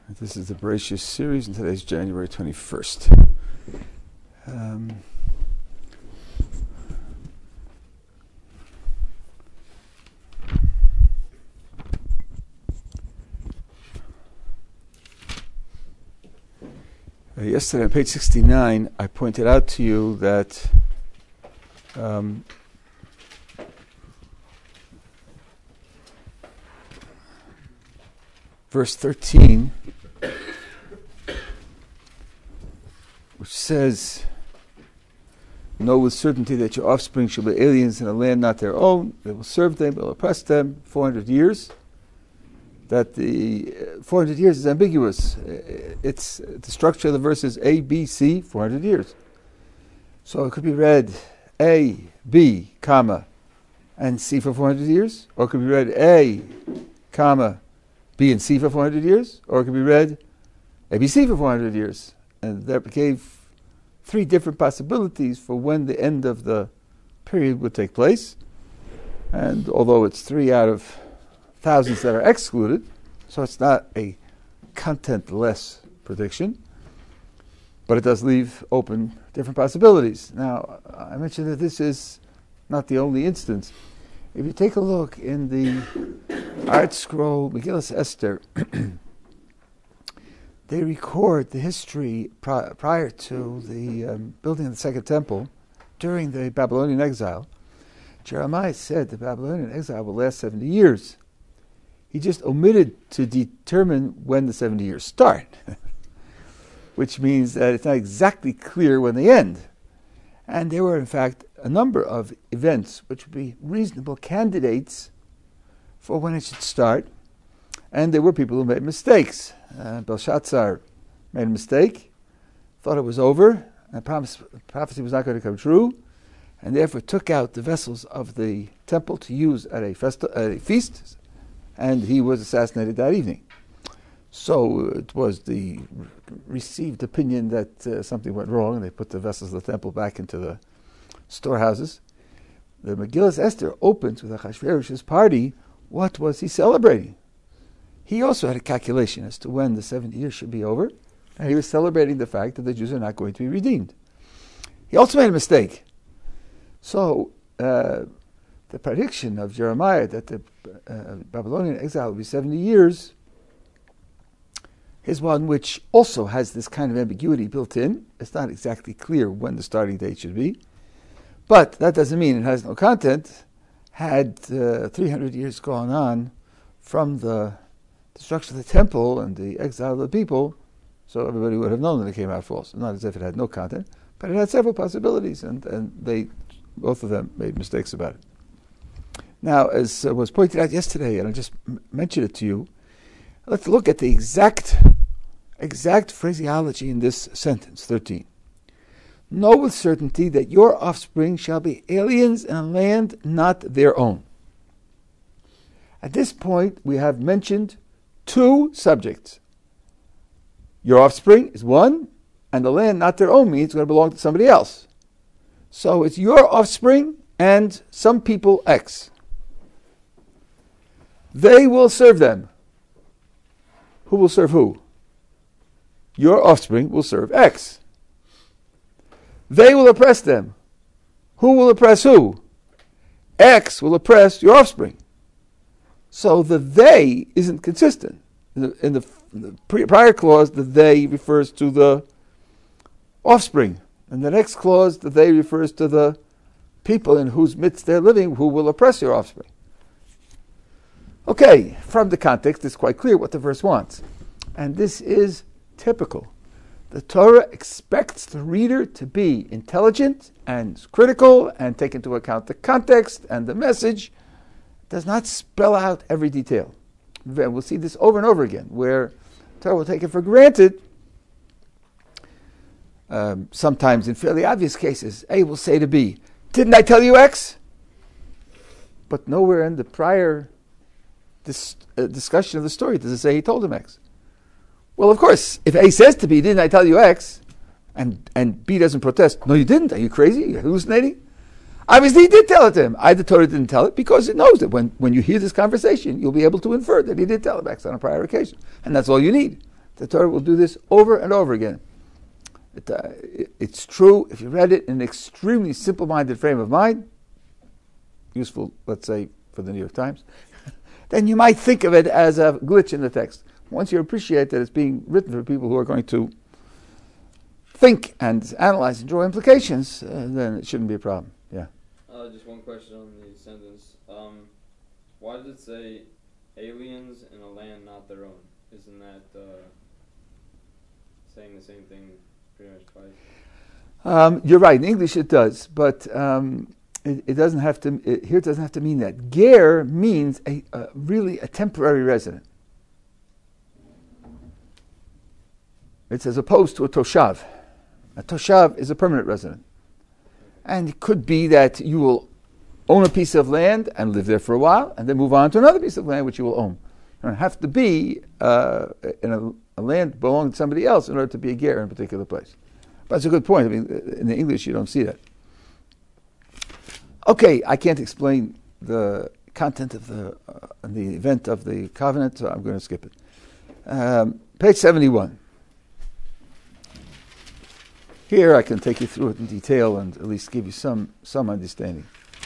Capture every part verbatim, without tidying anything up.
This is the Bereshis series, and today's January twenty-first. Um, uh, yesterday on page sixty-nine, I pointed out to you that um, verse thirteen, which says, "Know with certainty that your offspring shall be aliens in a land not their own. They will serve them, they will oppress them four hundred years. That the uh, four hundred years is ambiguous. Uh, it's the structure of the verse is A, B, C, four hundred years. So it could be read A, B, comma, and C for four hundred years, or it could be read A, comma, B and C for four hundred years, or it could be read A B C for four hundred years. And that gave three different possibilities for when the end of the period would take place. And although it's three out of thousands that are excluded, so it's not a content-less prediction, but it does leave open different possibilities. Now, I mentioned that this is not the only instance. If you take a look in the Art Scroll Megillas Esther, they record the history pri- prior to the um, building of the Second Temple during the Babylonian exile. Jeremiah said the Babylonian exile will last seventy years. He just omitted to determine when the seventy years start, which means that it's not exactly clear when they end. And there were, in fact, a number of events which would be reasonable candidates for when it should start. And there were people who made mistakes. Uh, Belshazzar made a mistake, thought it was over, and promise, prophecy was not going to come true, and therefore took out the vessels of the temple to use at a, festi- at a feast, and he was assassinated that evening. So it was the re- received opinion that uh, something went wrong, and they put the vessels of the temple back into the storehouses. The Megillas Esther opens with Achashverosh's party. What was he celebrating? He also had a calculation as to when the seventy years should be over, and he was celebrating the fact that the Jews are not going to be redeemed. He also made a mistake. So uh, the prediction of Jeremiah that the uh, Babylonian exile will be seventy years is one which also has this kind of ambiguity built in. It's not exactly clear when the starting date should be, but that doesn't mean it has no content. Had uh, three hundred years gone on from the destruction of the temple and the exile of the people, so everybody would have known that it came out false. Not as if it had no content, but it had several possibilities, and, and they, both of them, made mistakes about it. Now, as uh, was pointed out yesterday, and I just m- mentioned it to you, let's look at the exact, exact phraseology in this sentence, thirteen. Know with certainty that your offspring shall be aliens in a land not their own. At this point, we have mentioned two subjects. Your offspring is one, and the land not their own means it's going to belong to somebody else. So it's your offspring and some people X. They will serve them. Who will serve who? Your offspring will serve X. They will oppress them. Who will oppress who? X will oppress your offspring. So the they isn't consistent. In the, in the, in the pre- prior clause, the they refers to the offspring. And the next clause, the they refers to the people in whose midst they're living who will oppress your offspring. Okay, from the context, it's quite clear what the verse wants. And this is typical. The Torah expects the reader to be intelligent and critical and take into account the context and the message. Does not spell out every detail. We'll see this over and over again, where Torah will take it for granted. Um, sometimes in fairly obvious cases, A will say to B, "Didn't I tell you X?" But nowhere in the prior dis- uh, discussion of the story does it say he told him X. Well, of course, if A says to B, "Didn't I tell you X?" and, and B doesn't protest, "No, you didn't. Are you crazy? Are you hallucinating?" Obviously, he did tell it to him. I, the Torah, didn't tell it because it knows that when, when you hear this conversation, you'll be able to infer that he did tell it X on a prior occasion. And that's all you need. The Torah will do this over and over again. It, uh, it, it's true if you read it in an extremely simple-minded frame of mind, useful, let's say, for the New York Times, then you might think of it as a glitch in the text. Once you appreciate that it's being written for people who are going to think and analyze and draw implications, uh, then it shouldn't be a problem. Yeah. Uh, just one question on the sentence. Um, why does it say aliens in a land not their own? Isn't that uh, saying the same thing pretty much twice? Um, you're right. In English it does, but um, it, it doesn't have to. It, here it doesn't have to mean that. Ger means a, a really a temporary resident. It's as opposed to a toshav. A toshav is a permanent resident. And it could be that you will own a piece of land and live there for a while, and then move on to another piece of land which you will own. You don't have to be uh, in a, a land belonging to somebody else in order to be a ger in a particular place. But it's a good point. I mean, in the English you don't see that. Okay, I can't explain the content of the uh, the event of the covenant, so I'm going to skip it. Um, page seventy-one. Here I can take you through it in detail and at least give you some, some understanding.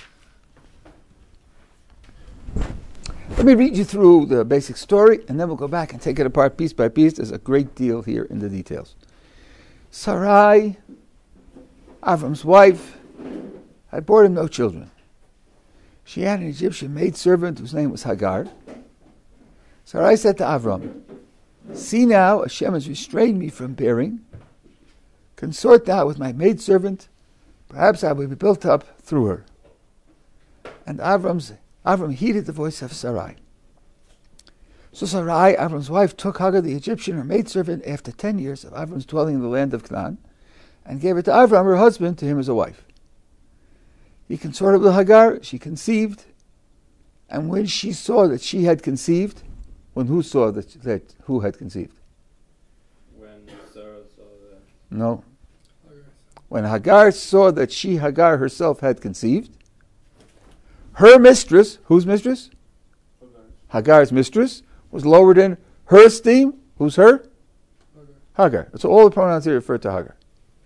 Let me read you through the basic story, and then we'll go back and take it apart piece by piece. There's a great deal here in the details. Sarai, Avram's wife, had borne him no children. She had an Egyptian maidservant whose name was Hagar. Sarai said to Avram, "See now, Hashem has restrained me from bearing. Consort thou with my maidservant, perhaps I will be built up through her." And Avram's, Avram heeded the voice of Sarai. So Sarai, Avram's wife, took Hagar the Egyptian, her maidservant, after ten years of Avram's dwelling in the land of Canaan, and gave her to Avram, her husband, to him as a wife. He consorted with Hagar, she conceived, and when she saw that she had conceived, when who saw that, that who had conceived? When Sarah saw that. No. When Hagar saw that she, Hagar herself, had conceived, her mistress, whose mistress? Hagar. Hagar's mistress, was lowered in her esteem. Who's her? Hagar. Hagar. So all the pronouns here refer to Hagar.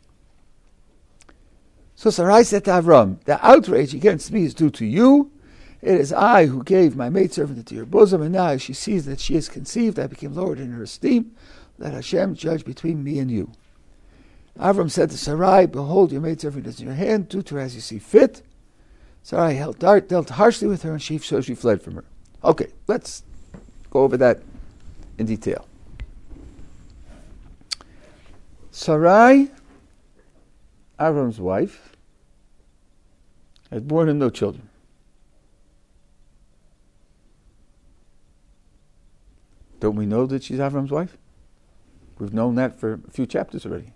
So Sarai said to Avram, "The outrage against me is due to you. It is I who gave my maidservant into your bosom, and now as she sees that she is conceived, I became lowered in her esteem. Let Hashem judge between me and you." Avram said to Sarai, "Behold, your maidservant is in your hand. Do to her as you see fit." Sarai held dart, dealt harshly with her, and she, so she fled from her. Okay, let's go over that in detail. Sarai, Avram's wife, had borne him no children. Don't we know that she's Avram's wife? We've known that for a few chapters already.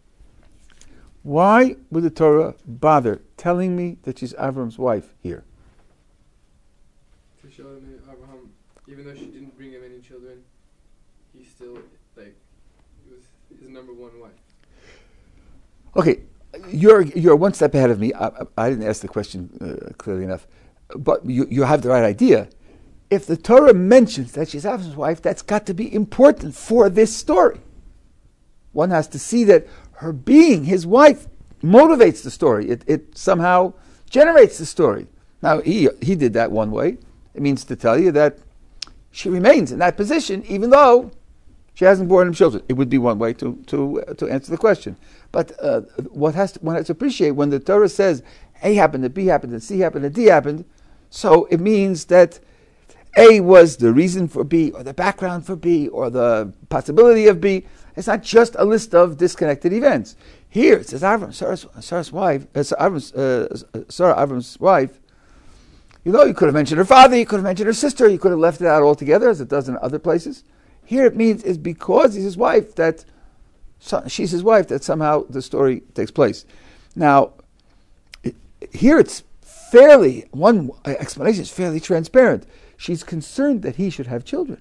Why would the Torah bother telling me that she's Avram's wife here? To show him Abraham, even though she didn't bring him any children, he still, like, it was his number one wife. Okay, you're you're one step ahead of me. I, I didn't ask the question uh, clearly enough, but you you have the right idea. If the Torah mentions that she's Avram's wife, that's got to be important for this story. One has to see that her being his wife motivates the story. It, it somehow generates the story. Now, he he did that one way. It means to tell you that she remains in that position even though she hasn't borne him children. It would be one way to to uh, to answer the question. But uh, what has to, one has to appreciate when the Torah says A happened, and B happened, and C happened, and D happened, so it means that A was the reason for B, or the background for B, or the possibility of B. It's not just a list of disconnected events. Here it says Avram, Sarah's, Sarah's wife, uh, Avram's, uh, Sarah, Avram's wife. You know, you could have mentioned her father, you could have mentioned her sister, you could have left it out altogether, as it does in other places. Here it means it's because he's his wife that so, she's his wife that somehow the story takes place. Now, it, here it's fairly one explanation is fairly transparent. She's concerned that he should have children.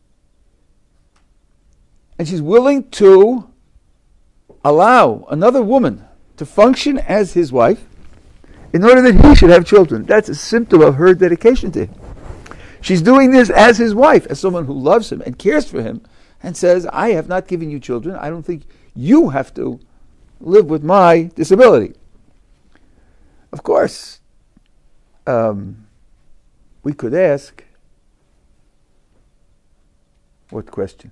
And she's willing to allow another woman to function as his wife in order that he should have children. That's a symptom of her dedication to him. She's doing this as his wife, as someone who loves him and cares for him and says, I have not given you children. I don't think you have to live with my disability. Of course, um, we could ask, what question?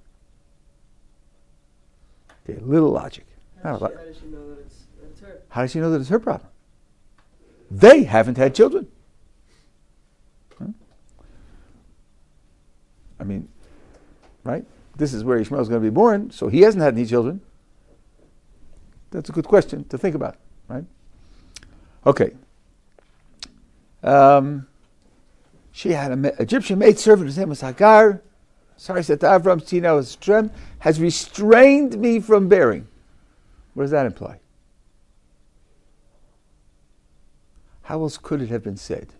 Okay, a little logic. How Not a does, lot. she, how does she know that it's, that it's her? How does she know that it's her problem? They haven't had children. Huh? I mean, right? This is where Ishmael is going to be born, so he hasn't had any children. That's a good question to think about, right? Okay. Um, she had an Egyptian maidservant, his name was Hagar. Sorry, said to Avram, see now his strength has restrained me from bearing. What does that imply? How else could it have been said?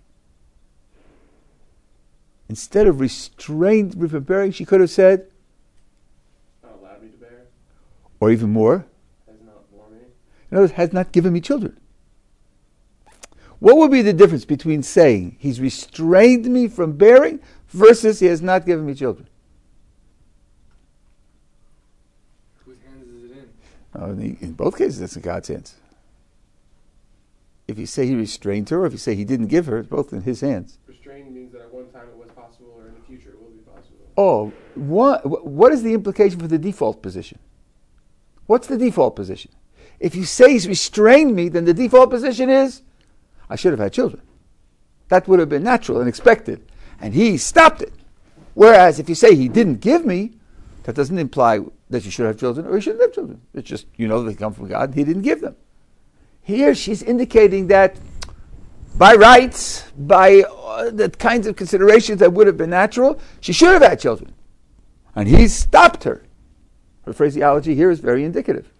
Instead of restrained me from bearing, she could have said, Not allowed me to bear. or even more, Has not borne me. in other words, has not given me children. What would be the difference between saying he's restrained me from bearing versus he has not given me children? Whose hands is it in? Uh, in, the, in both cases, it's in God's hands. If you say he restrained her, or if you say he didn't give her, it's both in his hands. Restrained means that at one time it was possible, or in the future it will be possible. Oh, what, what is the implication for the default position? What's the default position? If you say he's restrained me, then the default position is, I should have had children. That would have been natural and expected. And he stopped it. Whereas if you say he didn't give me, that doesn't imply that you should have children or you shouldn't have children. It's just, you know, they come from God and he didn't give them. Here she's indicating that by rights, by uh, the kinds of considerations that would have been natural, she should have had children. And he stopped her. Her phraseology here is very indicative,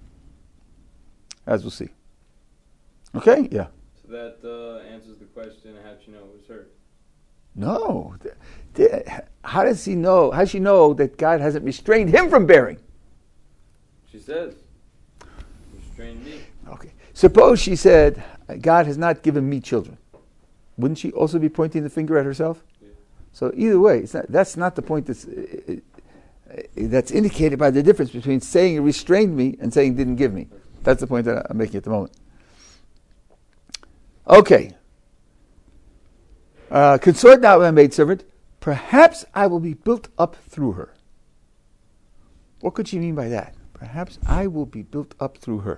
as we'll see. Okay? Yeah. So that uh, answers the question, how did she know it was her? No. The- the- how does he know? How does she know that God hasn't restrained him from bearing? She says, restrain me. Okay. Suppose she said, God has not given me children. Wouldn't she also be pointing the finger at herself? Yeah. So either way, it's not, that's not the point that's, uh, uh, that's indicated by the difference between saying he restrained me and saying didn't give me. That's the point that I'm making at the moment. Okay. Uh, consort not with my maidservant. Perhaps I will be built up through her. What could she mean by that? Perhaps I will be built up through her.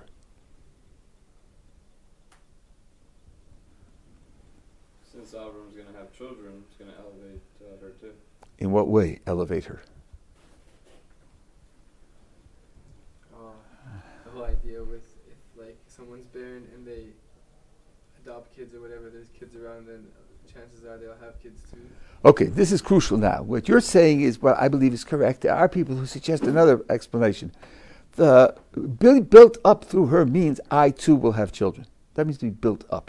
Since Avram's going to have children, it's going to elevate uh, her too. In what way elevate her? Oh, the whole idea with if like someone's barren and they adopt kids or whatever, there's kids around, then chances are they'll have kids too. Okay, this is crucial now. What you're saying is what I believe is correct. There are people who suggest another explanation. The being built up through her means I too will have children. That means to be built up.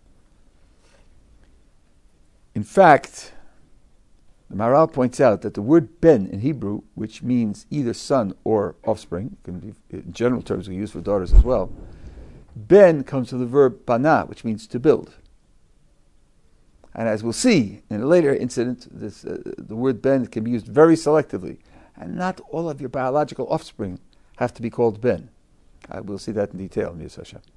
In fact, the Maharal points out that the word ben in Hebrew, which means either son or offspring, can be, in general terms we use for daughters as well, ben comes from the verb bana, which means to build. And as we'll see in a later incident, this, uh, the word ben can be used very selectively. And not all of your biological offspring have to be called ben. Uh, we'll see that in detail in Yis Hashem.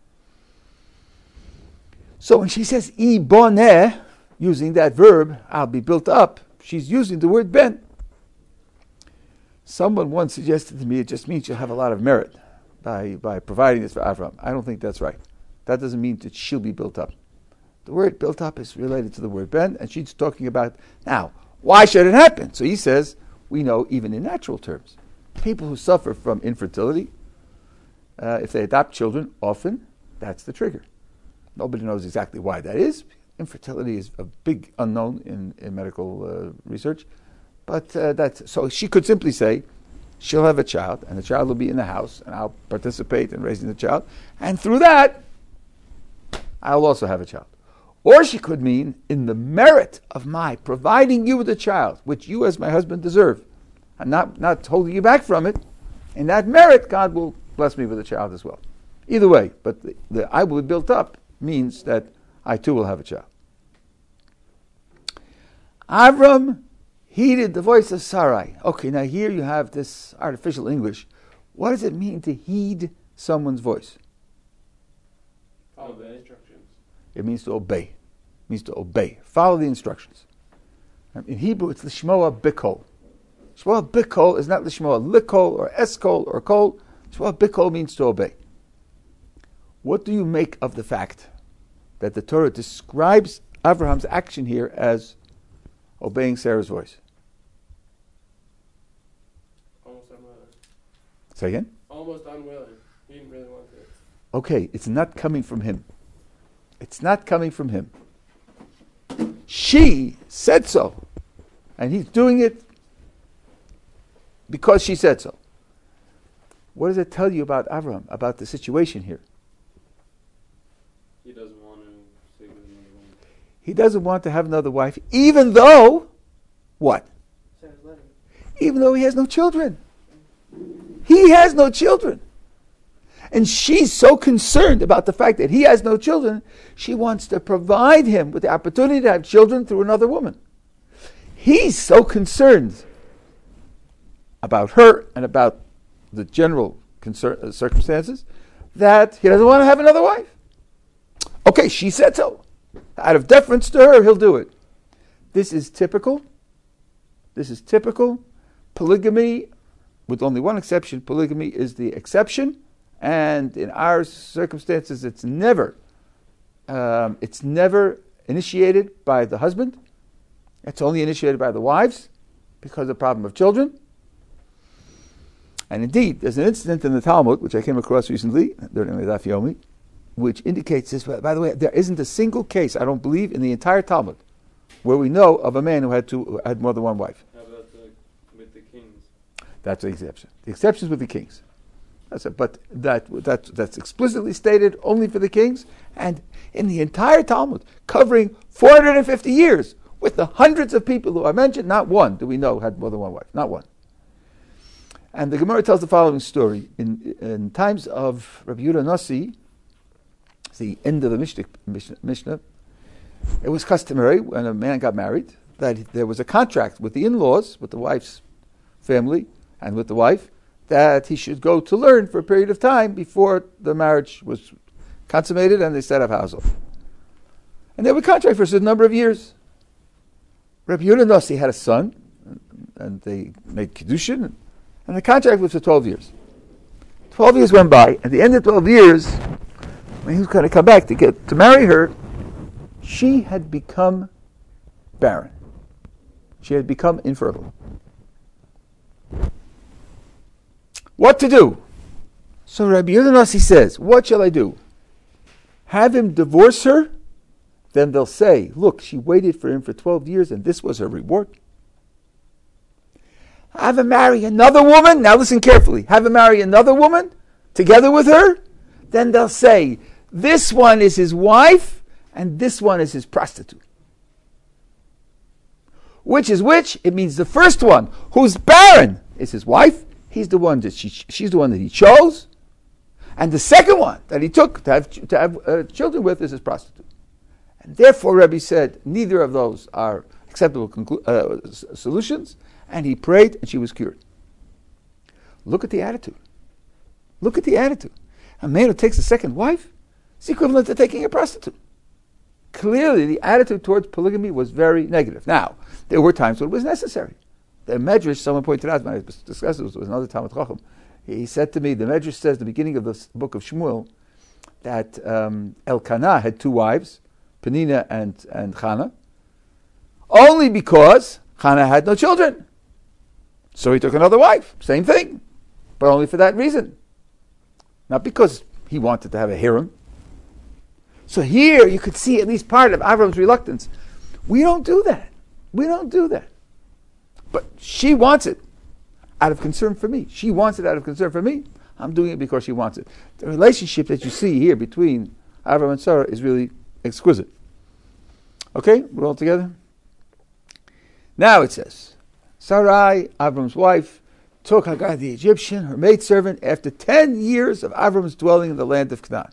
So when she says I boneh, using that verb, I'll be built up, she's using the word ben. Someone once suggested to me it just means you'll have a lot of merit by, by providing this for Avram. I don't think that's right. That doesn't mean that she'll be built up. The word built up is related to the word ben, and she's talking about, now, why should it happen? So he says, we know even in natural terms, people who suffer from infertility, uh, if they adopt children, often that's the trigger. Nobody knows exactly why that is. Infertility is a big unknown in, in medical uh, research. But uh, that's, so she could simply say, she'll have a child, and the child will be in the house, and I'll participate in raising the child, and through that, I'll also have a child. Or she could mean, in the merit of my providing you with a child, which you as my husband deserve, and not, not holding you back from it, in that merit, God will bless me with a child as well. Either way, but the, the I will be built up means that I too will have a child. Avram heeded the voice of Sarai. Okay, now here you have this artificial English. What does it mean to heed someone's voice? Follow the Obey. instructions. It means to obey. It means to obey. Follow the instructions. In Hebrew, it's lishmoa bikol. Lishmoa bikol is not lishmoa likol or eskol or kol. Lishmoa bikol means to obey. What do you make of the fact that the Torah describes Abraham's action here as obeying Sarah's voice? Almost unwilling. Say again? Almost unwilling. He didn't really want it. Okay, it's not coming from him. It's not coming from him. She said so. And he's doing it because she said so. What does it tell you about Abraham, about the situation here? He doesn't want to sleep with another woman. He doesn't want to have another wife, even though, what? Sarah's letting. Even though he has no children. He has no children. And she's so concerned about the fact that he has no children, she wants to provide him with the opportunity to have children through another woman. He's so concerned about her and about the general concern, uh, circumstances that he doesn't want to have another wife. Okay, she said so. Out of deference to her, he'll do it. This is typical. This is typical. Polygamy, with only one exception, polygamy is the exception. And in our circumstances, it's never, um, it's never initiated by the husband. It's only initiated by the wives because of the problem of children. And indeed, there's an incident in the Talmud, which I came across recently during the Daf Yomi, which indicates this. By the way, there isn't a single case, I don't believe, in the entire Talmud where we know of a man who had two, who had more than one wife. How about the, with the kings? That's the exception. The exception is with the kings. That's it. But that, that that's explicitly stated only for the kings, and in the entire Talmud, covering four hundred fifty years, with the hundreds of people who I mentioned, not one do we know had more than one wife. Not one. And the Gemara tells the following story. In, in times of Rabbi Yehuda Nasi, it's the end of the Mishnah, Mishnah, it was customary when a man got married that there was a contract with the in-laws, with the wife's family, and with the wife, that he should go to learn for a period of time before the marriage was consummated and they set up household. And they would contract for a certain number of years. Rabbi Yehuda Nasi had a son, and they made Kiddushin, and the contract was for twelve years. Twelve years went by. At the end of twelve years, when he was going to come back to get to marry her, she had become barren. She had become infertile. What to do? So Rabbi Yehuda Nasi says, what shall I do? Have him divorce her? Then they'll say, look, she waited for him for twelve years and this was her reward. Have him marry another woman? Now listen carefully. Have him marry another woman together with her? Then they'll say, this one is his wife and this one is his prostitute. Which is which? It means the first one, who's barren, is his wife. He's the one that she, she's the one that he chose. And the second one that he took to have, to have uh, children with is his prostitute. And therefore, Rebbe said, neither of those are acceptable conclu- uh, s- solutions. And he prayed and she was cured. Look at the attitude. Look at the attitude. A man who takes a second wife is equivalent to taking a prostitute. Clearly, the attitude towards polygamy was very negative. Now, there were times when it was necessary. The Medrash, someone pointed out when I discussed this with another Talmud Chacham, he said to me, the Medrash says at the beginning of the book of Shmuel that um, Elkanah had two wives, Penina and, and Chana, only because Chana had no children. So he took another wife, same thing, but only for that reason. Not because he wanted to have a harem. So here you could see at least part of Avram's reluctance. We don't do that. We don't do that. But she wants it out of concern for me. She wants it out of concern for me. I'm doing it because she wants it. The relationship that you see here between Avram and Sarah is really exquisite. Okay, we're all together? Now it says, Sarai, Avram's wife, took Hagar the Egyptian, her maidservant, after ten years of Avram's dwelling in the land of Canaan.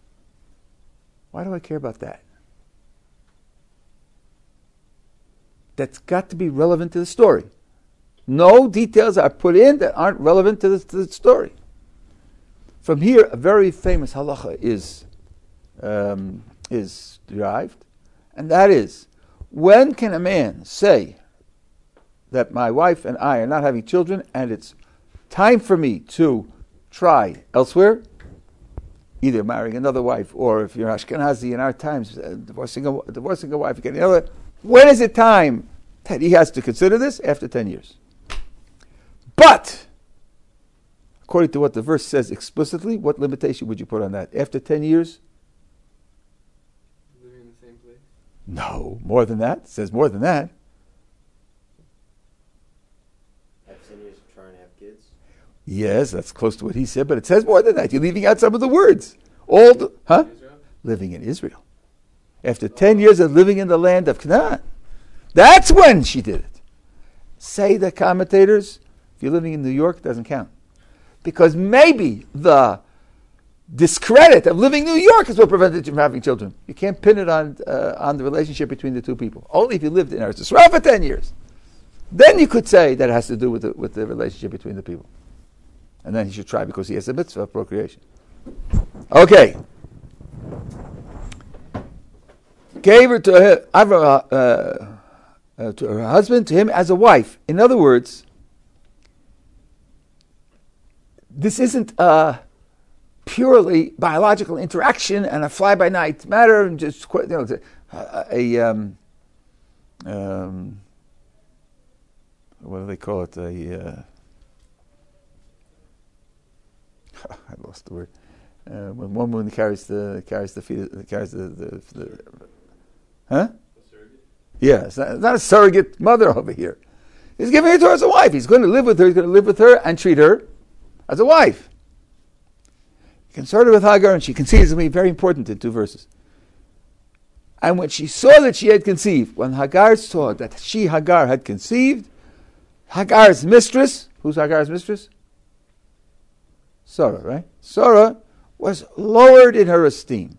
Why do I care about that? that's got to be relevant to the story. No details are put in that aren't relevant to the, to the story. From here, a very famous halacha is um, is derived, and that is, when can a man say that my wife and I are not having children and it's time for me to try elsewhere, either marrying another wife, or if you're Ashkenazi in our times, uh, divorcing, a, divorcing a wife, getting another. When is it time that he has to consider this? After ten years. But, according to what the verse says explicitly, what limitation would you put on that? After ten years? Living in the same place. No, more than that. It says more than that. Have ten years of trying to have kids? Yes, that's close to what he said, but it says more than that. You're leaving out some of the words. All the, huh? Israel? Living in Israel. After ten years of living in the land of Canaan. That's when she did it. Say the commentators, if you're living in New York, it doesn't count. Because maybe the discredit of living in New York is what prevented you from having children. You can't pin it on uh, on the relationship between the two people. Only if you lived in Eretz Yisrael for ten years. Then you could say that it has to do with the, with the relationship between the people. And then he should try because he has a mitzvah of procreation. Okay. Gave her to her, uh, uh, to her husband, to him as a wife. In other words, this isn't a purely biological interaction and a fly-by-night matter, and just you know, a, a um, um, what do they call it? A uh, I lost the word. Uh, when one woman carries the carries the fetus, carries the, the, the huh? A surrogate? Yeah, it's not, it's not a surrogate mother over here. He's giving it to her as a wife. He's going to live with her. He's going to live with her and treat her as a wife. He consorted with Hagar, and she conceived. Something very important in two verses. And when she saw that she had conceived, when Hagar saw that she, Hagar, had conceived, Hagar's mistress, who's Hagar's mistress? Sarah, right? Sarah was lowered in her esteem.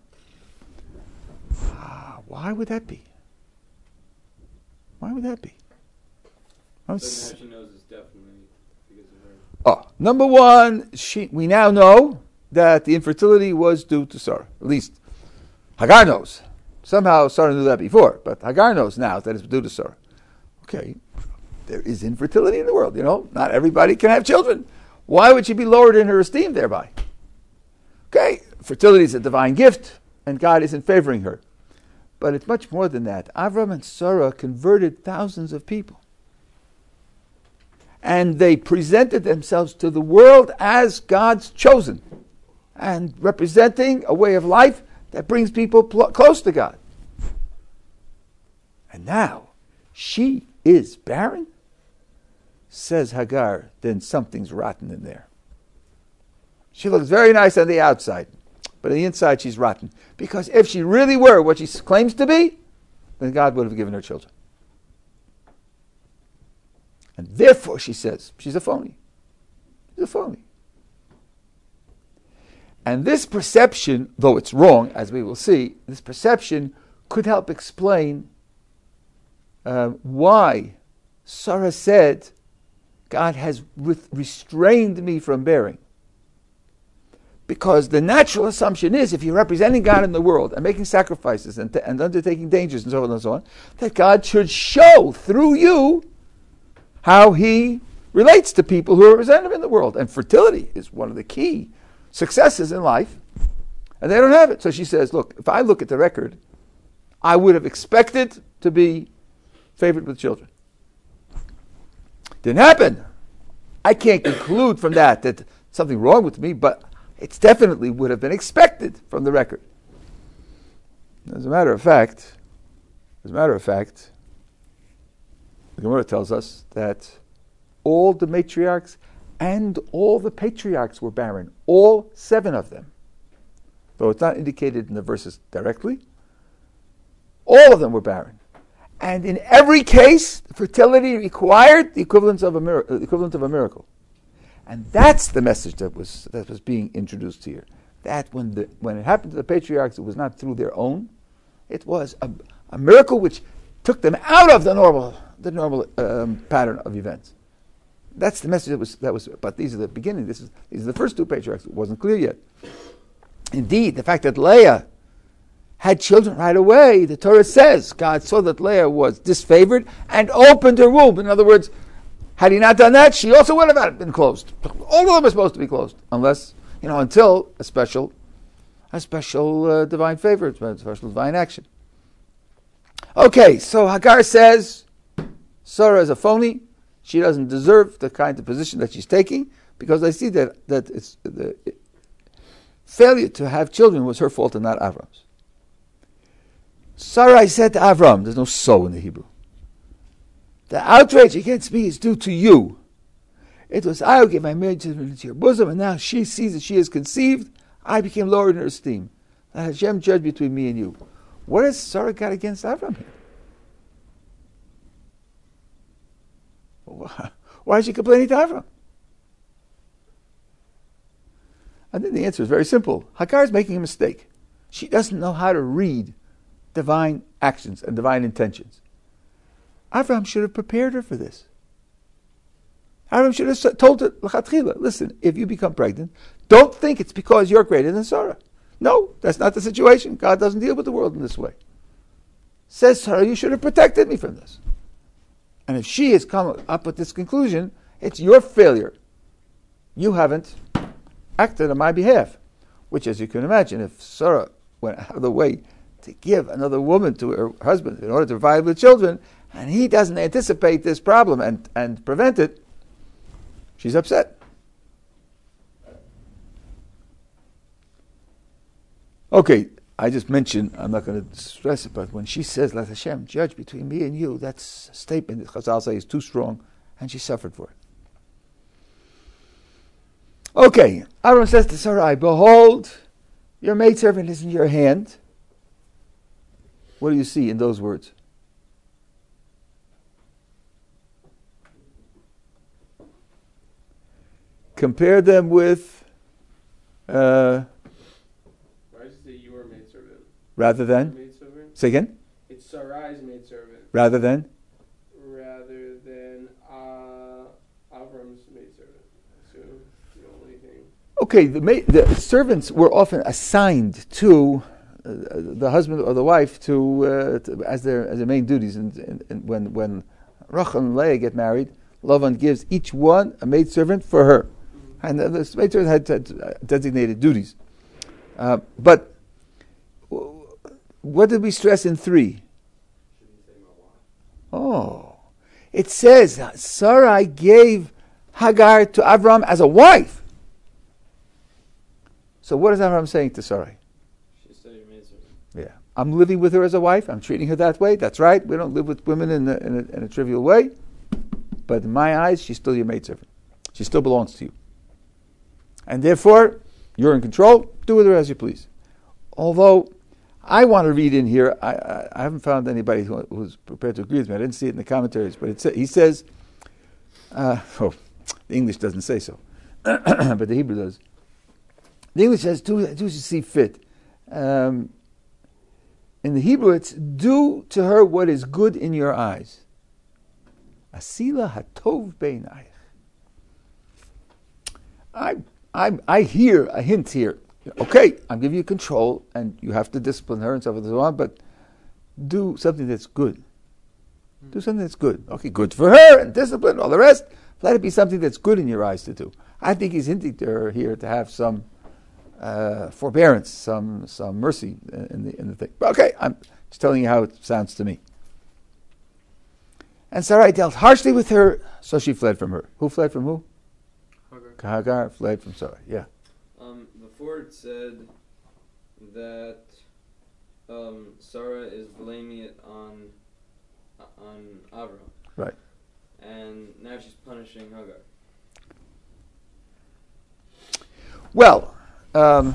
Ah, why would that be? Why would that be? I was So now she knows it's definitely because of her. Oh, number one, she, we now know that the infertility was due to Sarah. At least Hagar knows. Somehow Sarah knew that before, but Hagar knows now that it's due to Sarah. Okay, there is infertility in the world, you know. Not everybody can have children. Why would she be lowered in her esteem thereby? Okay, fertility is a divine gift, and God isn't favoring her. But it's much more than that. Avram and Sarah converted thousands of people. And they presented themselves to the world as God's chosen, and representing a way of life that brings people pl- close to God. And now, she is barren? Says Hagar, then something's rotten in there. She looks very nice on the outside, but on the inside she's rotten. Because if she really were what she claims to be, then God would have given her children. And therefore, she says, she's a phony. She's a phony. And this perception, though it's wrong, as we will see, this perception could help explain uh, why Sarah said, God has re- restrained me from bearing. Because the natural assumption is, if you're representing God in the world and making sacrifices and, t- and undertaking dangers and so on and so on, that God should show through you how he relates to people who are representative in the world. And fertility is one of the key successes in life. And they don't have it. So she says, look, if I look at the record, I would have expected to be favored with children. Didn't happen. I can't conclude from that that something wrong with me, but it definitely would have been expected from the record. As a matter of fact, as a matter of fact, the Gemara tells us that all the matriarchs and all the patriarchs were barren. All seven of them. Though it's not indicated in the verses directly, all of them were barren. And in every case, fertility required the equivalent of a miracle. The equivalent of a miracle. And that's the message that was that was being introduced here. That when the when it happened to the patriarchs, it was not through their own. It was a, a miracle which took them out of the normal the normal um, pattern of events. That's the message that was that was. But these are the beginning. This is these are the first two patriarchs. It wasn't clear yet. Indeed, the fact that Leah had children right away, the Torah says God saw that Leah was disfavored and opened her womb. In other words, had he not done that, she also would have been closed. All of them are supposed to be closed, unless you know until a special a special uh, divine favor, a special divine action. Okay, so Hagar says Sarah is a phony. She doesn't deserve the kind of position that she's taking, because I see that that it's the it, failure to have children was her fault and not Avram's. Sarai said to Avram, there's no so in the Hebrew, the outrage against me is due to you. It was I who gave my marriage into your bosom, and now she sees that she is conceived. I became lowered in her esteem. Let Hashem judge between me and you. What has Sarah got against Avram here? Why is she complaining to Avram? I think the answer is very simple. Hagar is making a mistake. She doesn't know how to read divine actions and divine intentions. Avram should have prepared her for this. Avram should have told her, listen, if you become pregnant, don't think it's because you're greater than Sarah. No, that's not the situation. God doesn't deal with the world in this way. Says Sarah, you should have protected me from this. And if she has come up with this conclusion, it's your failure. You haven't acted on my behalf. Which, as you can imagine, if Sarah went out of the way to give another woman to her husband in order to provide with children, and he doesn't anticipate this problem and, and prevent it, she's upset. Okay, I just mentioned, I'm not going to stress it, but when she says, let Hashem judge between me and you, that's a statement that Chazal say is too strong, and she suffered for it. Okay, Aaron says to Sarai, behold, your maidservant is in your hand. What do you see in those words? Compare them with uh, Why does it say your maidservant? rather than. Maidservant? Say again? It's Sarai's maidservant. Rather than. Rather than uh, Avram's maidservant. So the only thing. Okay, the, ma- the servants were often assigned to uh, the husband or the wife to, uh, to as their as their main duties. And, and, and when when Rachel and Leah get married, Lavan gives each one a maidservant for her, mm-hmm. and the, the maidservant had, had designated duties. Uh, but w- what did we stress in three? Oh, it says Sarai gave Hagar to Avram as a wife. So what is Avram saying to Sarai? She's still your maidservant. Yeah, I'm living with her as a wife. I'm treating her that way. That's right. We don't live with women in a, in a, in a trivial way. But in my eyes, she's still your maidservant. She still belongs to you. And therefore, you're in control. Do with her as you please. Although, I want to read in here, I, I, I haven't found anybody who, who's prepared to agree with me. I didn't see it in the commentaries, but it sa- he says, uh, oh, the English doesn't say so, but the Hebrew does. The English says, do, do as you see fit. Um, in the Hebrew, it's do to her what is good in your eyes. Asila hatov beinayich. I, I, I hear a hint here. Okay, I'm giving you control, and you have to discipline her and so forth and so on, but do something that's good. Do something that's good. Okay, good for her, and discipline, all the rest. Let it be something that's good in your eyes to do. I think he's hinting to her here to have some uh, forbearance, some some mercy in the in the thing. But okay, I'm just telling you how it sounds to me. And Sarai dealt harshly with her, so she fled from her. Who fled from who? Hagar. Hagar fled from Sarai. Yeah. Um, before it said that um, Sarah is blaming it on on Avram. Right. And now she's punishing Hagar. Well, um,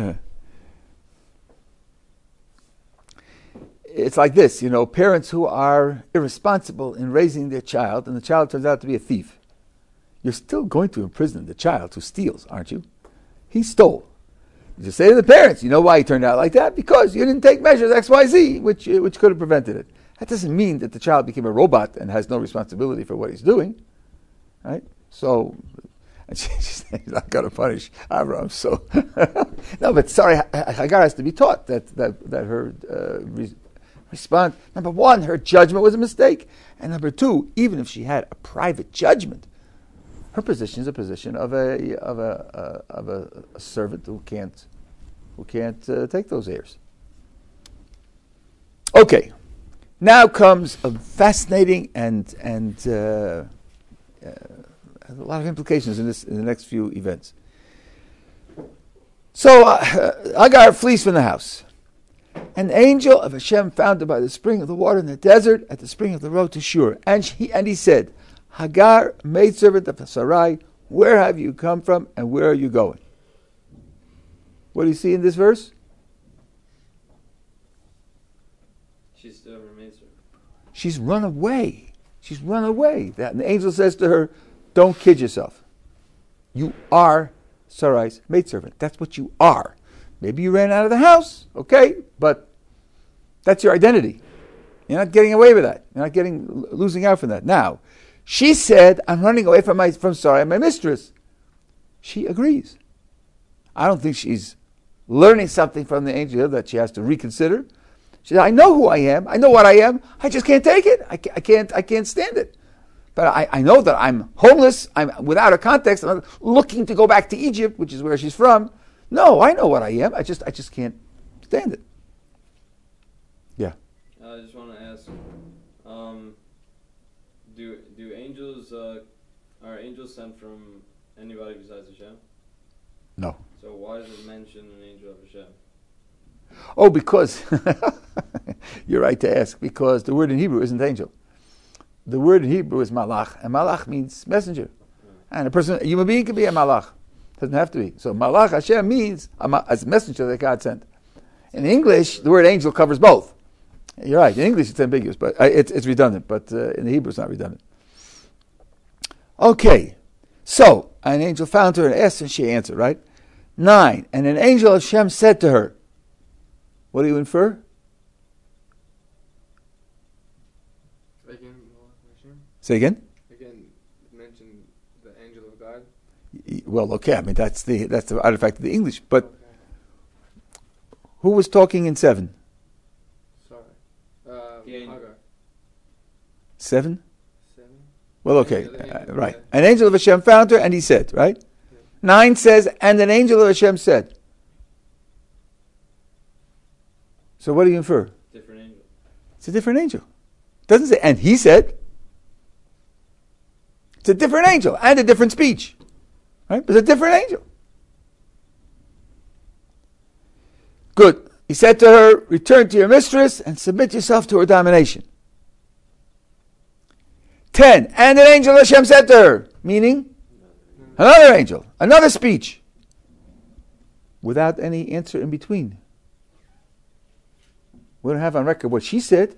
it's like this, you know, parents who are irresponsible in raising their child, and the child turns out to be a thief. You're still going to imprison the child who steals, aren't you? He stole. You just say to the parents, you know why he turned out like that? Because you didn't take measures X, Y, Z, which uh, which could have prevented it. That doesn't mean that the child became a robot and has no responsibility for what he's doing, right? So, and she, she's not going to punish Avram. So, no, but sorry, Hagar has to be taught that that that her uh, re- response. Number one, her judgment was a mistake, and number two, even if she had a private judgment, her position is a position of a of a uh, of a, a servant who can't who can't uh, take those airs. Okay, now comes a fascinating and and uh, uh, a lot of implications in this in the next few events. So uh, Hagar flees from the house. An angel of Hashem found her by the spring of the water in the desert at the spring of the road to Shur, and he and he said, Hagar, maidservant of Sarai, where have you come from and where are you going? What do you see in this verse? She's still her maidservant. She's run away. She's run away. That and the angel says to her, don't kid yourself. You are Sarai's maidservant. That's what you are. Maybe you ran out of the house, okay, but that's your identity. You're not getting away with that. You're not getting losing out from that. Now, she said, I'm running away from my from Sarai, my mistress. She agrees. I don't think she's learning something from the angel that she has to reconsider. She said, I know who I am. I know what I am. I just can't take it. I can't, I can't, I can't stand it. But I, I know that I'm homeless. I'm without a context. I'm looking to go back to Egypt, which is where she's from. No, I know what I am. I just I just can't stand it. Yeah. I just want to ask, um, do do angels uh, are angels sent from anybody besides Hashem? No. So why does it mention an angel of Hashem? Oh, because you're right to ask. Because the word in Hebrew isn't angel. The word in Hebrew is malach, and malach means messenger. And a person, a human being, can be a malach. Doesn't have to be. So malach Hashem means a, ma- as a messenger that God sent. In English, the word angel covers both. You're right. In English, it's ambiguous, but uh, it's, it's redundant. But uh, in the Hebrew, it's not redundant. Okay. So an angel found her and asked, and she answered. Right. Nine. And an angel of Hashem said to her, "What do you infer?" Again, Say again. again, mention the angel of God. Well, okay. I mean, that's the that's the artifact of the English. But Okay. who was talking in seven? Sorry. Uh, The angel. Hagar. Seven. Seven. Well, okay, Angel, the uh, angel, right. yeah. An angel of Hashem found her, and he said, right? Yeah. Nine says, and an angel of Hashem said. So what do you infer? Different angel. It's a different angel. It doesn't say, and he said. It's a different angel and a different speech. Right? It's a different angel. Good. He said to her, return to your mistress and submit yourself to her domination. Ten. And an angel of Hashem said to her, meaning another angel, another speech, without any answer in between. We don't have on record what she said.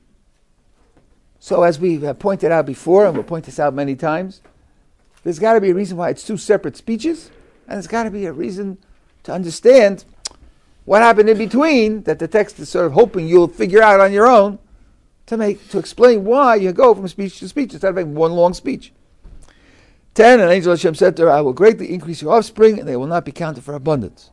So as we have pointed out before, and we'll point this out many times, there's got to be a reason why it's two separate speeches, and there's got to be a reason to understand what happened in between that the text is sort of hoping you'll figure out on your own to make to explain why you go from speech to speech instead of making one long speech. Ten, an angel of Hashem said to her, I will greatly increase your offspring, and they will not be counted for abundance.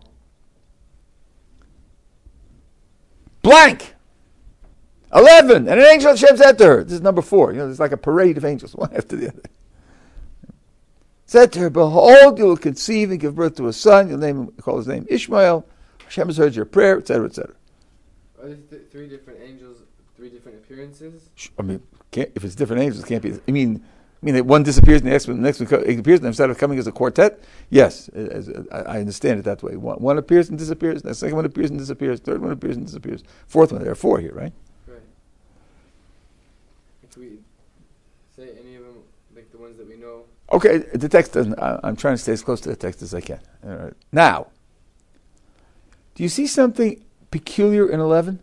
Blank! Eleven, and an angel of Hashem said to her, this is number four, you know, there's like a parade of angels, one after the other. Said to her, behold, you will conceive and give birth to a son, you'll name him, call his name Ishmael, Hashem has heard your prayer, et cetera, et cetera. Are there th- three different angels, three different appearances? I mean, can't, if it's different angels, it can't be. I mean, I mean, that one disappears and the next one, the next one co- appears, and instead of coming as a quartet, yes, as, as, I, I understand it that way. One, one appears and disappears, the second one appears and disappears, third one appears and disappears, fourth one. There are four here, right? Right. If we say any of them, like the ones that we know. Okay, the text doesn't. I, I'm trying to stay as close to the text as I can. All right. Now, do you see something peculiar in eleven?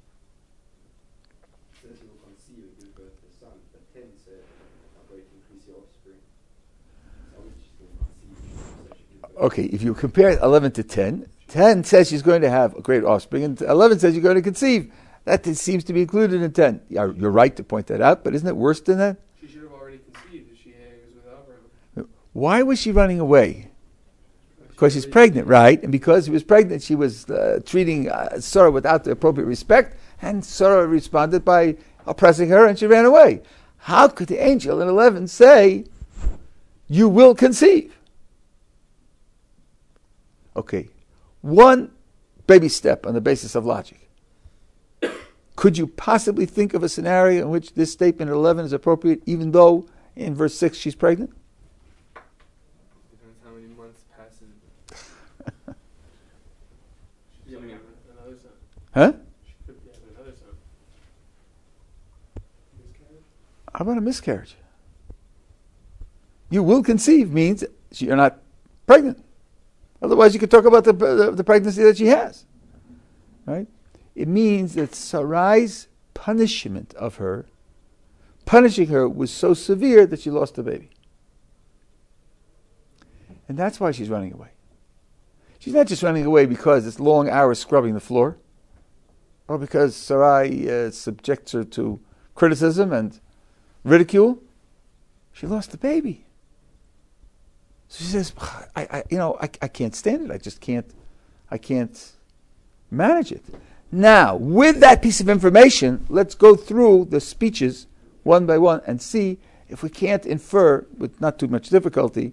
Says you will conceive and give birth to a son, but ten said, I'll greatly increase your offspring. So which is going to conceive, so she gives birth. Okay, if you compare eleven to ten, ten says she's going to have a great offspring, and eleven says you're going to conceive. That it seems to be included in ten. You're you're right to point that out, but isn't it worse than that? She should have already conceived if she hangs with Avram. Why was she running away? Because she's pregnant, right? And because she was pregnant, she was uh, treating uh, Sarah without the appropriate respect, and Sarah responded by oppressing her, and she ran away. How could the angel in eleven say, "You will conceive"? Okay, one baby step on the basis of logic. Could you possibly think of a scenario in which this statement at eleven is appropriate, even though in verse six she's pregnant? Depends how many months passes. She's Yeah, I gonna mean- have another son. Huh? She could be having another son. Miscarriage? How about a miscarriage? You will conceive means you're not pregnant. Otherwise, you could talk about the, the, the pregnancy that she has. Right? It means that Sarai's punishment of her, punishing her, was so severe that she lost the baby. And that's why she's running away. She's not just running away because it's long hours scrubbing the floor, or because Sarai uh, subjects her to criticism and ridicule. She lost the baby. So she says, I, I you know, I, I can't stand it. I just can't, I can't manage it. Now, with that piece of information, let's go through the speeches one by one and see if we can't infer, with not too much difficulty,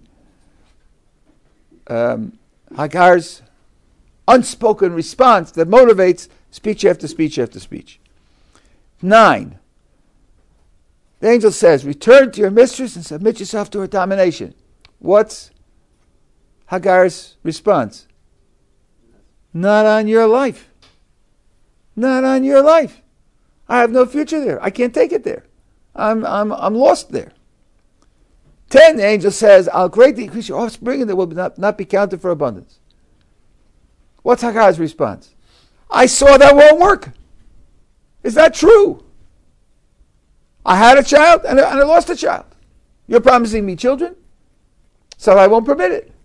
um, Hagar's unspoken response that motivates speech after speech after speech. Nine. The angel says, return to your mistress and submit yourself to her domination. What's Hagar's response? Not on your life. Not on your life. I have no future there. I can't take it there. I'm I'm I'm lost there. Ten, the angel says, I'll greatly increase your offspring and they will not, not be counted for abundance. What's Hagar's response? I saw that won't work. Is that true? I had a child and I, and I lost a child. You're promising me children? So I won't permit it.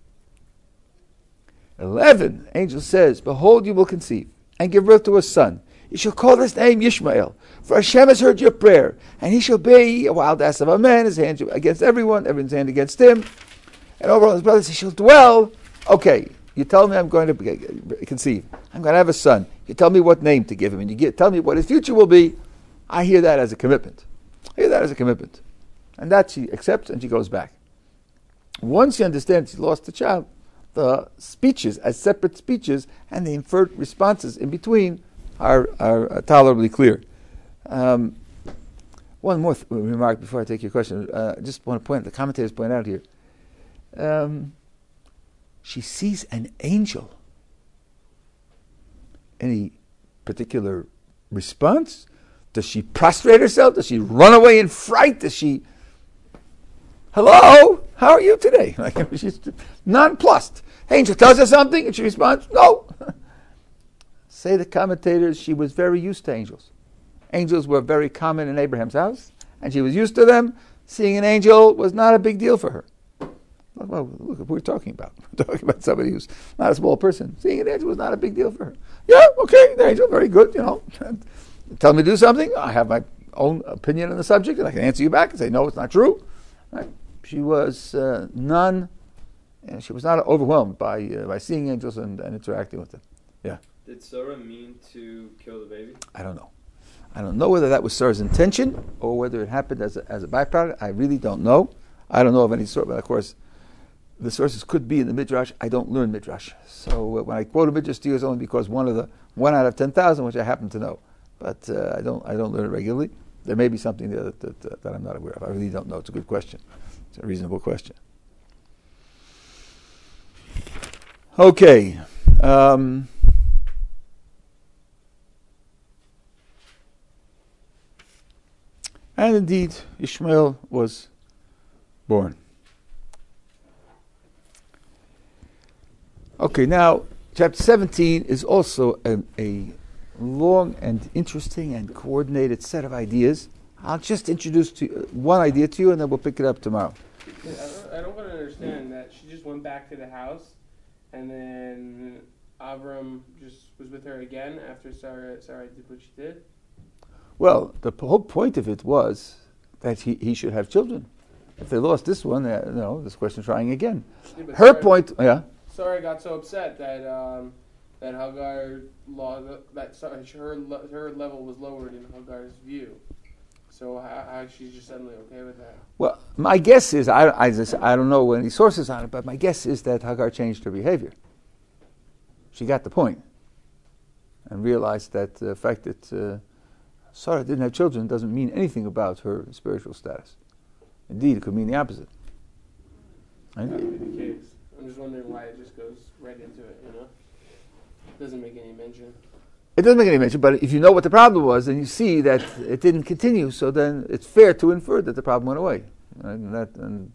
Eleven, angel says, behold, you will conceive and give birth to a son. You shall call his name Yishmael, for Hashem has heard your prayer, and he shall be a wild ass of a man, his hand against everyone, everyone's hand against him, and over all his brothers he shall dwell. Okay, you tell me I'm going to conceive. I'm going to have a son. You tell me what name to give him, and you get, tell me what his future will be. I hear that as a commitment. I hear that as a commitment. And that she accepts, and she goes back. Once she understands she lost the child, the speeches as separate speeches and the inferred responses in between are, are tolerably clear. Um, one more th- remark before I take your question. Uh, I just want to point, the commentators point out here. Um, she sees an angel. Any particular response? Does she prostrate herself? Does she run away in fright? Does she, hello, how are you today? Like, she's nonplussed. Angel tells her something and she responds, no. Say the commentators, she was very used to angels. Angels were very common in Abraham's house, and she was used to them. Seeing an angel was not a big deal for her. Well, look, what we're talking about. We're talking about somebody who's not a small person. Seeing an angel was not a big deal for her. Yeah, okay, the angel, very good, you know. Tell me to do something. I have my own opinion on the subject, and I can answer you back and say, no, it's not true. Right? She was uh, none, and she was not overwhelmed by uh, by seeing angels and, and interacting with them. Yeah. Did Sarah mean to kill the baby? I don't know. I don't know whether that was Sarah's intention or whether it happened as a, as a byproduct. I really don't know. I don't know of any sort, but of course, the sources could be in the Midrash. I don't learn Midrash. So uh, when I quote a Midrash to you, it's only because one of the, one out of ten thousand, which I happen to know. But uh, I don't I don't learn it regularly. There may be something there that, that, that, that I'm not aware of. I really don't know. It's a good question. It's a reasonable question. Okay. Um, and indeed, Ishmael was born. Okay, now, chapter seventeen is also a, a long and interesting and coordinated set of ideas. I'll just introduce to, uh, one idea to you, and then we'll pick it up tomorrow. Yeah, I don't, I don't want to understand that she just went back to the house, and then Avram just was with her again after Sarah Sarah did what she did. Well, the p- whole point of it was that he, he should have children. If they lost this one, uh, you know, this question trying again. Yeah, but Her Sarah- point, yeah. Sarah got so upset that um, that Hagar law that sorry, her le- her level was lowered in Hagar's view. So how, how she's just suddenly okay with that? Well, my guess is, I, I, just, I don't know any sources on it, but my guess is that Hagar changed her behavior. She got the point and realized that the fact that uh, Sarah didn't have children doesn't mean anything about her spiritual status. Indeed, it could mean the opposite. That Right? would be the case. I'm just wondering why it just goes right into it, you know? Doesn't make any mention. It doesn't make any mention, but if you know what the problem was, then you see that it didn't continue, so then it's fair to infer that the problem went away. Right? And that, and,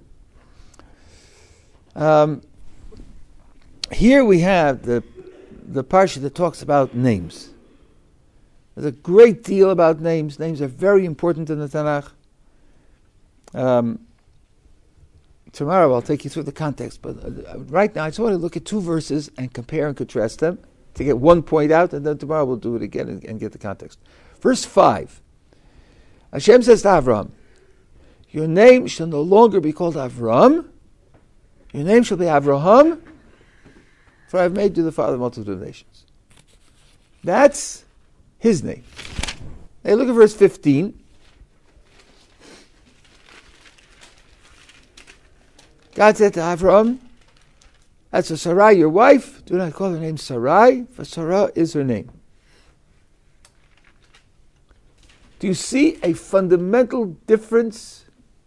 uh, um, here we have the the parsha that talks about names. There's a great deal about names. Names are very important in the Tanakh. Um, tomorrow I'll take you through the context, but uh, right now I just want to look at two verses and compare and contrast them to get one point out, and then tomorrow we'll do it again and, and get the context. Verse five. Hashem says to Avram, your name shall no longer be called Avram, your name shall be Avraham, for I have made you the father of multitude of nations. That's his name. Hey, look at verse fifteen. God said to Avram, as for Sarai, your wife, do not call her name Sarai, for Sarah is her name. Do you see a fundamental difference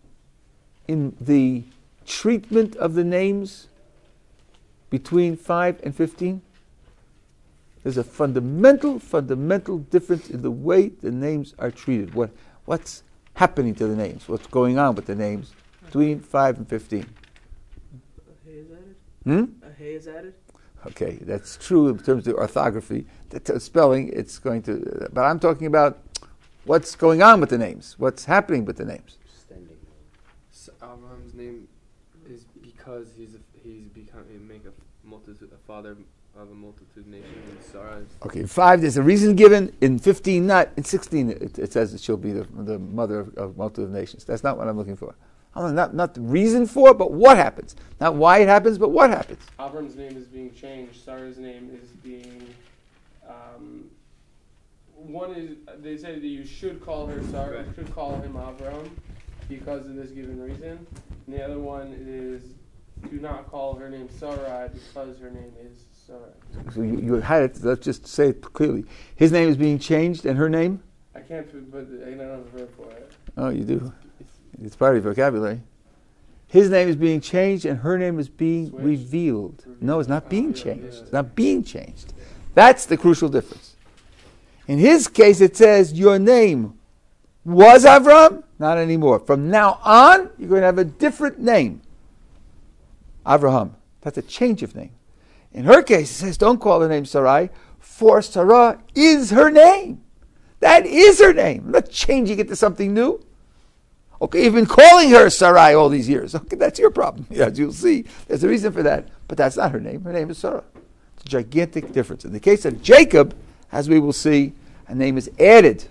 in the treatment of the names between five and fifteen? There's a fundamental, fundamental difference in the way the names are treated. What, what's happening to the names? What's going on with the names between five and fifteen? A hay is added. Hmm? A hay is added. Okay, that's true in terms of orthography. The t- spelling, it's going to... Uh, but I'm talking about what's going on with the names. What's happening with the names. Standing. So Abraham's name is because he's a, he's become he make a multitude, a father of a multitude nation, and Sarah is Okay, in five, there's a reason given. In fifteen, not. In sixteen, it, it says that she'll be the, the mother of, of multitude of nations. That's not what I'm looking for. I'm not, not the reason for, but what happens. Not why it happens, but what happens. Avram's name is being changed. Sarah's name is being. Um, one is they say that you should call her Sarah, Right. should call him Avram, because of this given reason. And the other one is do not call her name Sarai because her name is Sarah. So you, you had it. Let's just say it clearly. His name is being changed, and her name? I can't put I don't have a verb for it. Oh, you do. It's part of your vocabulary. His name is being changed, and her name is being Switched. revealed. No, it's not being Oh, yeah, changed. yeah. It's not being changed. That's the crucial difference. In his case, it says your name was Avram, not anymore. From now on, you're going to have a different name. Avraham. That's a change of name. In her case, it says don't call her name Sarai, for Sarah is her name. That is her name. I'm not changing it to something new. Okay, you've been calling her Sarai all these years. Okay, that's your problem. As you'll see, there's a reason for that. But that's not her name. Her name is Sarah. It's a gigantic difference. In the case of Jacob, as we will see, a name is added.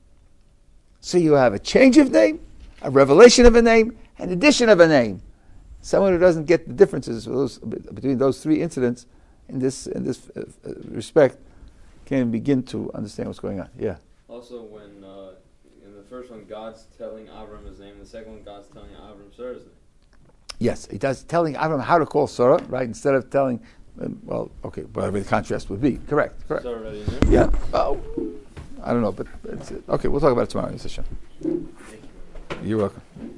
So you have a change of name, a revelation of a name, an addition of a name. Someone who doesn't get the differences those, between those three incidents in this in this uh, uh, respect can begin to understand what's going on. Yeah. Also, when uh, in the first one, God's telling Avram his name. In the second one, God's telling Avram Sarah's name. Yes, he does, telling Avram how to call Sarah, right? Instead of telling, um, well, okay, whatever the contrast would be. Correct, correct. Sarah already knew. Yeah. Oh, I don't know, but it's, okay, we'll talk about it tomorrow, Mister Hashem. Thank you. You're welcome.